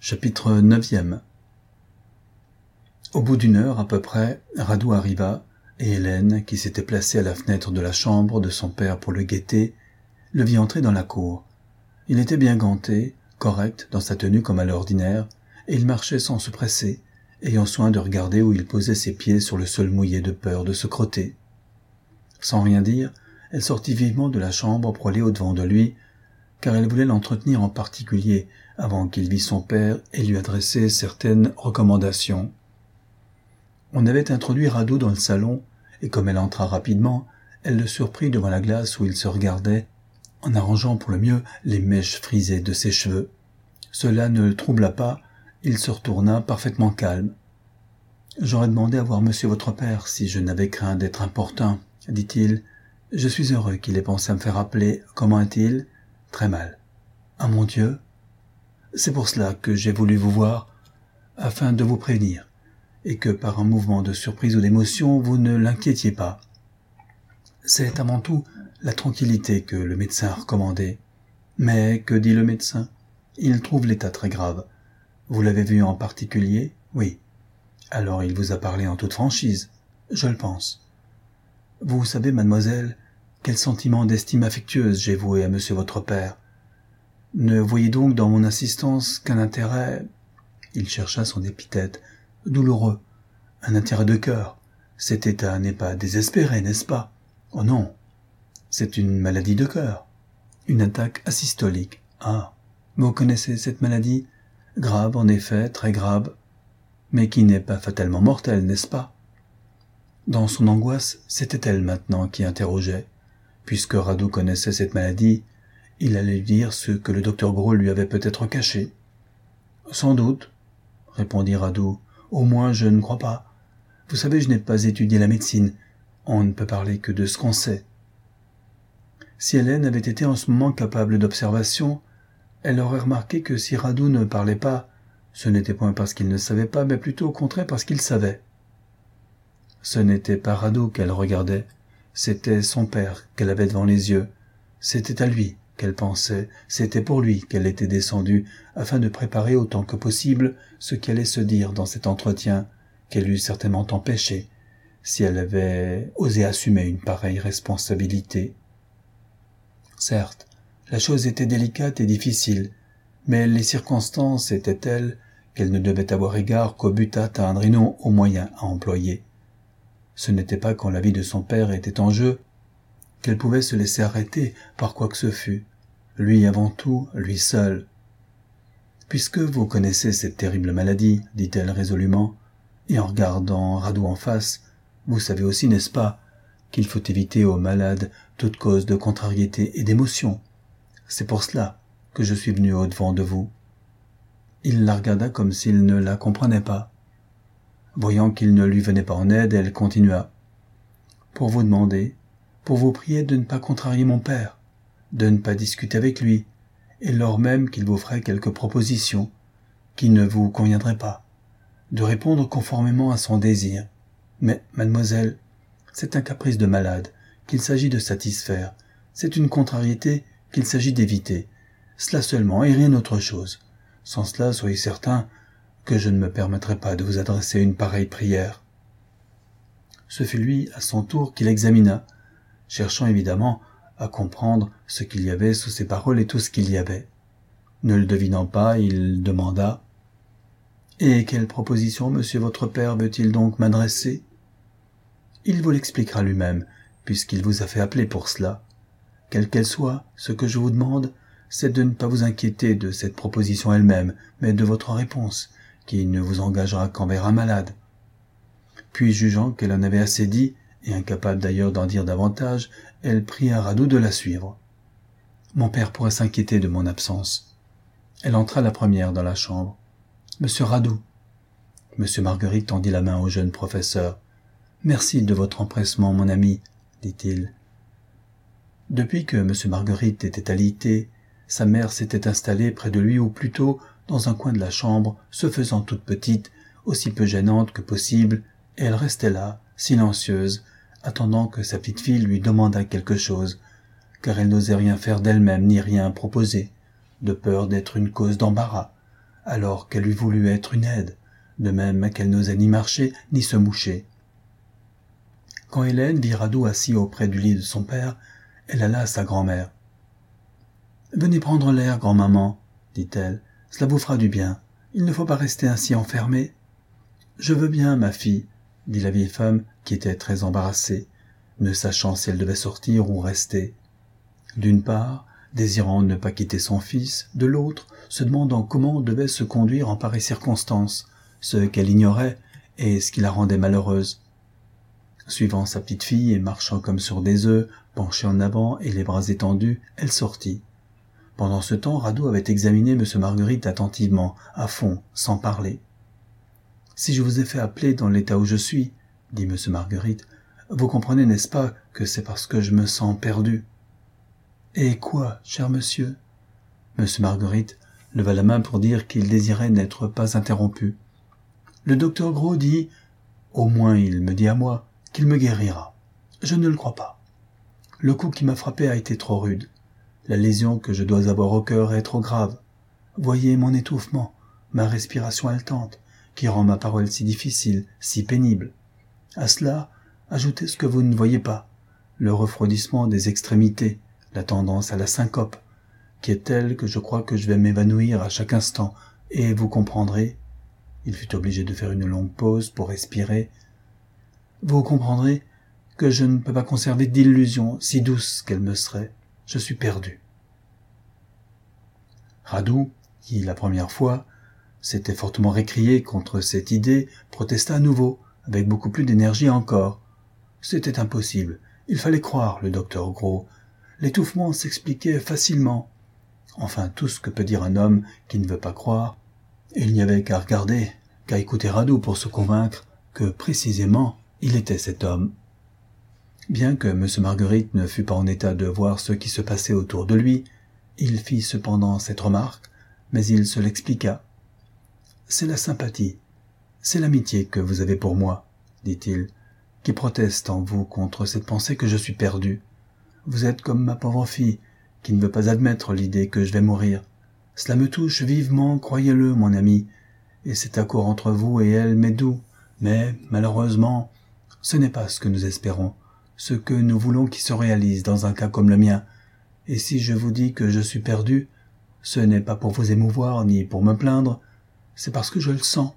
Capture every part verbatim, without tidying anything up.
Chapitre neuvième. Au bout d'une heure à peu près, Radu arriva, et Hélène, qui s'était placée à la fenêtre de la chambre de son père pour le guetter, le vit entrer dans la cour. Il était bien ganté, correct dans sa tenue comme à l'ordinaire, et il marchait sans se presser, ayant soin de regarder où il posait ses pieds sur le sol mouillé de peur de se crotter. Sans rien dire, elle sortit vivement de la chambre pour aller au-devant de lui, car elle voulait l'entretenir en particulier avant qu'il vît son père et lui adresser certaines recommandations. On avait introduit Radu dans le salon, et comme elle entra rapidement, elle le surprit devant la glace où il se regardait, en arrangeant pour le mieux les mèches frisées de ses cheveux. Cela ne le troubla pas, il se retourna parfaitement calme. « J'aurais demandé à voir monsieur votre père si je n'avais craint d'être importun, » dit-il. « Je suis heureux qu'il ait pensé à me faire appeler. Comment est-il ? » ?»« Très mal. »« Ah mon Dieu ! C'est pour cela que j'ai voulu vous voir, afin de vous prévenir, et que par un mouvement de surprise ou d'émotion, vous ne l'inquiétiez pas. C'est avant tout la tranquillité que le médecin a recommandée. Mais que dit le médecin ? Il trouve l'état très grave. Vous l'avez vu en particulier ? Oui. Alors il vous a parlé en toute franchise. Je le pense. Vous savez, mademoiselle, quel sentiment d'estime affectueuse j'ai voué à monsieur votre père. Ne voyez donc dans mon insistance qu'un intérêt, il chercha son épithète, douloureux, un intérêt de cœur. Cet état n'est pas désespéré, n'est-ce pas ? Oh non, c'est une maladie de cœur, une attaque asystolique. Ah, vous connaissez cette maladie ? Grave, en effet, très grave, mais qui n'est pas fatalement mortelle, n'est-ce pas ? Dans son angoisse, c'était elle maintenant qui interrogeait. Puisque Radu connaissait cette maladie, il allait lui dire ce que le docteur Gros lui avait peut-être caché. « Sans doute, » répondit Radu. « Au moins, je ne crois pas. Vous savez, je n'ai pas étudié la médecine. On ne peut parler que de ce qu'on sait. » Si Hélène avait été en ce moment capable d'observation, elle aurait remarqué que si Radu ne parlait pas, ce n'était point parce qu'il ne savait pas, mais plutôt au contraire parce qu'il savait. Ce n'était pas Radu qu'elle regardait, c'était son père qu'elle avait devant les yeux. C'était à lui qu'elle pensait, c'était pour lui qu'elle était descendue, afin de préparer autant que possible ce qui allait se dire dans cet entretien, qu'elle eût certainement empêché, si elle avait osé assumer une pareille responsabilité. Certes, la chose était délicate et difficile, mais les circonstances étaient telles qu'elle ne devait avoir égard qu'au but à atteindre et non aux moyens à employer. Ce n'était pas quand la vie de son père était en jeu qu'elle pouvait se laisser arrêter par quoi que ce fût, lui avant tout, lui seul. « Puisque vous connaissez cette terrible maladie, dit-elle résolument, et en regardant Radu en face, vous savez aussi, n'est-ce pas, qu'il faut éviter aux malades toute cause de contrariété et d'émotion. C'est pour cela que je suis venu au-devant de vous. » Il la regarda comme s'il ne la comprenait pas. Voyant qu'il ne lui venait pas en aide, elle continua. « Pour vous demander, pour vous prier de ne pas contrarier mon père, de ne pas discuter avec lui, et lors même qu'il vous ferait quelques propositions qui ne vous conviendraient pas, de répondre conformément à son désir. Mais, mademoiselle, c'est un caprice de malade qu'il s'agit de satisfaire, c'est une contrariété qu'il s'agit d'éviter, cela seulement et rien autre chose. Sans cela, soyez certain que je ne me permettrai pas de vous adresser une pareille prière. » Ce fut lui, à son tour, qui l'examina, cherchant évidemment à comprendre ce qu'il y avait sous ces paroles et tout ce qu'il y avait. Ne le devinant pas, il demanda « Et quelle proposition, monsieur votre père, veut-il donc m'adresser ?»« Il vous l'expliquera lui-même, puisqu'il vous a fait appeler pour cela. Quelle qu'elle soit, ce que je vous demande, c'est de ne pas vous inquiéter de cette proposition elle-même, mais de votre réponse, qui ne vous engagera qu'envers un malade. » Puis, jugeant qu'elle en avait assez dit, et incapable d'ailleurs d'en dire davantage, elle pria Radu de la suivre. Mon père pourrait s'inquiéter de mon absence. Elle entra la première dans la chambre. « Monsieur Radu !» Monsieur Marguerite tendit la main au jeune professeur. « Merci de votre empressement, mon ami, » dit-il. Depuis que monsieur Marguerite était alité, sa mère s'était installée près de lui, ou plutôt dans un coin de la chambre, se faisant toute petite, aussi peu gênante que possible, et elle restait là, silencieuse, attendant que sa petite fille lui demandât quelque chose, car elle n'osait rien faire d'elle-même ni rien proposer, de peur d'être une cause d'embarras, alors qu'elle eût voulu être une aide, de même qu'elle n'osait ni marcher ni se moucher. Quand Hélène vit Radu assis auprès du lit de son père, elle alla à sa grand-mère. « Venez prendre l'air, grand-maman, dit-elle, cela vous fera du bien. Il ne faut pas rester ainsi enfermé. »« Je veux bien, ma fille, » dit la vieille femme qui était très embarrassée, ne sachant si elle devait sortir ou rester. D'une part, désirant ne pas quitter son fils, de l'autre, se demandant comment devait se conduire en pareille circonstance, ce qu'elle ignorait et ce qui la rendait malheureuse. Suivant sa petite fille et marchant comme sur des œufs, penchée en avant et les bras étendus, elle sortit. Pendant ce temps, Radu avait examiné M. Marguerite attentivement, à fond, sans parler. « Si je vous ai fait appeler dans l'état où je suis, dit M. Marguerite, vous comprenez, n'est-ce pas, que c'est parce que je me sens perdu. »« Et quoi, cher monsieur ?» M. Marguerite leva la main pour dire qu'il désirait n'être pas interrompu. « Le docteur Gros dit, au moins il me dit à moi, qu'il me guérira. Je ne le crois pas. Le coup qui m'a frappé a été trop rude. La lésion que je dois avoir au cœur est trop grave. Voyez mon étouffement, ma respiration haletante, qui rend ma parole si difficile, si pénible. À cela, ajoutez ce que vous ne voyez pas, le refroidissement des extrémités, la tendance à la syncope, qui est telle que je crois que je vais m'évanouir à chaque instant, et vous comprendrez, il fut obligé de faire une longue pause pour respirer, vous comprendrez que je ne peux pas conserver d'illusion, si douce qu'elle me serait. Je suis perdu. » Radu, qui, la première fois, s'était fortement récrié contre cette idée, protesta à nouveau, avec beaucoup plus d'énergie encore. C'était impossible. Il fallait croire le docteur Gros. L'étouffement s'expliquait facilement. Enfin, tout ce que peut dire un homme qui ne veut pas croire. Et il n'y avait qu'à regarder, qu'à écouter Radu pour se convaincre que, précisément, il était cet homme. Bien que M. Marguerite ne fût pas en état de voir ce qui se passait autour de lui, il fit cependant cette remarque, mais il se l'expliqua. « C'est la sympathie, c'est l'amitié que vous avez pour moi, dit-il, qui proteste en vous contre cette pensée que je suis perdu. Vous êtes comme ma pauvre fille, qui ne veut pas admettre l'idée que je vais mourir. Cela me touche vivement, croyez-le, mon ami, et cet accord entre vous et elle m'est doux, mais, malheureusement, ce n'est pas ce que nous espérons, ce que nous voulons qui se réalise dans un cas comme le mien. Et si je vous dis que je suis perdu, ce n'est pas pour vous émouvoir ni pour me plaindre, c'est parce que je le sens.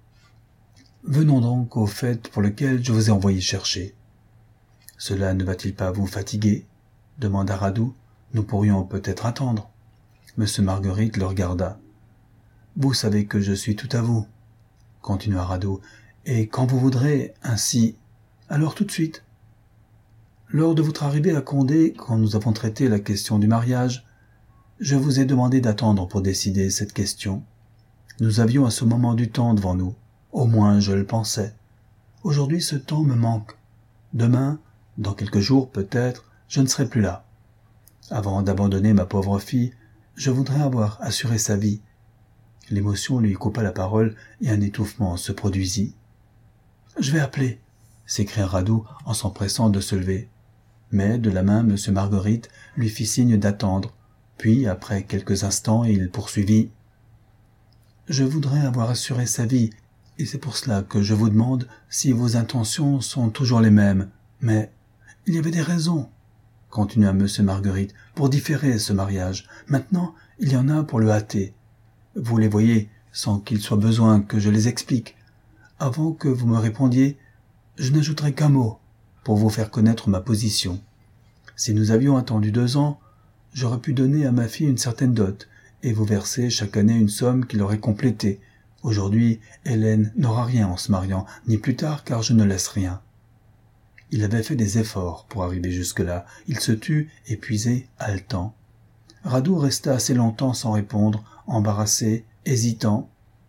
Venons donc au fait pour lequel je vous ai envoyé chercher. Cela ne va-t-il pas vous fatiguer ? Demanda Radu. Nous pourrions peut-être attendre. M. Marguerite le regarda. Vous savez que je suis tout à vous, continua Radu, et quand vous voudrez, ainsi, alors tout de suite. Lors de votre arrivée à Condé, quand nous avons traité la question du mariage, je vous ai demandé d'attendre pour décider cette question. Nous avions à ce moment du temps devant nous, au moins je le pensais. Aujourd'hui ce temps me manque. Demain, dans quelques jours peut-être, je ne serai plus là. Avant d'abandonner ma pauvre fille, je voudrais avoir assuré sa vie. L'émotion lui coupa la parole et un étouffement se produisit. « Je vais appeler !» s'écria Radu en s'empressant de se lever. Mais de la main M. Marguerite lui fit signe d'attendre, puis après quelques instants il poursuivit. « Je voudrais avoir assuré sa vie, et c'est pour cela que je vous demande si vos intentions sont toujours les mêmes. Mais il y avait des raisons, continua M. Marguerite, pour différer ce mariage. Maintenant, il y en a pour le hâter. Vous les voyez, sans qu'il soit besoin que je les explique. Avant que vous me répondiez, je n'ajouterai qu'un mot pour vous faire connaître ma position. Si nous avions attendu deux ans, j'aurais pu donner à ma fille une certaine dot et vous verser chaque année une somme qui l'aurait complétée. Aujourd'hui, Hélène n'aura rien en se mariant, ni plus tard car je ne laisse rien. » Il avait fait des efforts pour arriver jusque-là. Il se tut, épuisé, haletant. Radu resta assez longtemps sans répondre, embarrassé, hésitant.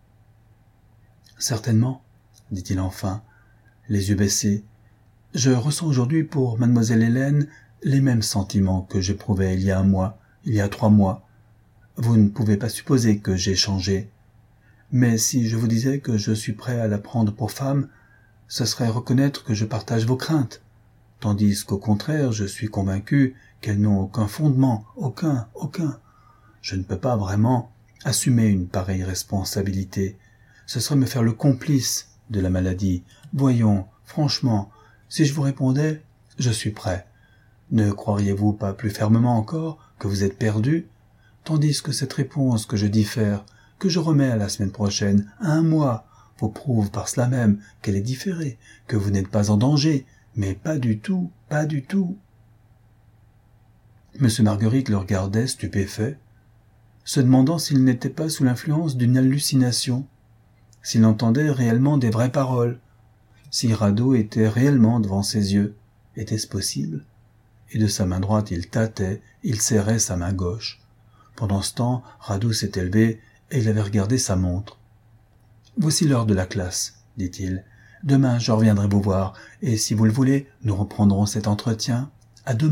« Certainement, dit-il enfin, les yeux baissés, je ressens aujourd'hui pour mademoiselle Hélène les mêmes sentiments que j'éprouvais il y a un mois, il y a trois mois. Vous ne pouvez pas supposer que j'ai changé. Mais si je vous disais que je suis prêt à la prendre pour femme, ce serait reconnaître que je partage vos craintes, tandis qu'au contraire, je suis convaincu qu'elles n'ont aucun fondement, aucun, aucun. Je ne peux pas vraiment, Assumer une pareille responsabilité, ce serait me faire le complice de la maladie. Voyons, franchement, si je vous répondais « je suis prêt », ne croiriez-vous pas plus fermement encore que vous êtes perdu, tandis que cette réponse que je diffère, que je remets à la semaine prochaine, à un mois, vous prouve par cela même qu'elle est différée, que vous n'êtes pas en danger, mais pas du tout, pas du tout. Monsieur Marguerite le regardait stupéfait, se demandant s'il n'était pas sous l'influence d'une hallucination, s'il entendait réellement des vraies paroles, si Rado était réellement devant ses yeux. Était-ce possible? Et de sa main droite il tâtait, il serrait sa main gauche. Pendant ce temps, Rado s'était levé et il avait regardé sa montre. « Voici l'heure de la classe, dit-il. Demain je reviendrai vous voir, et si vous le voulez, nous reprendrons cet entretien. À demain. »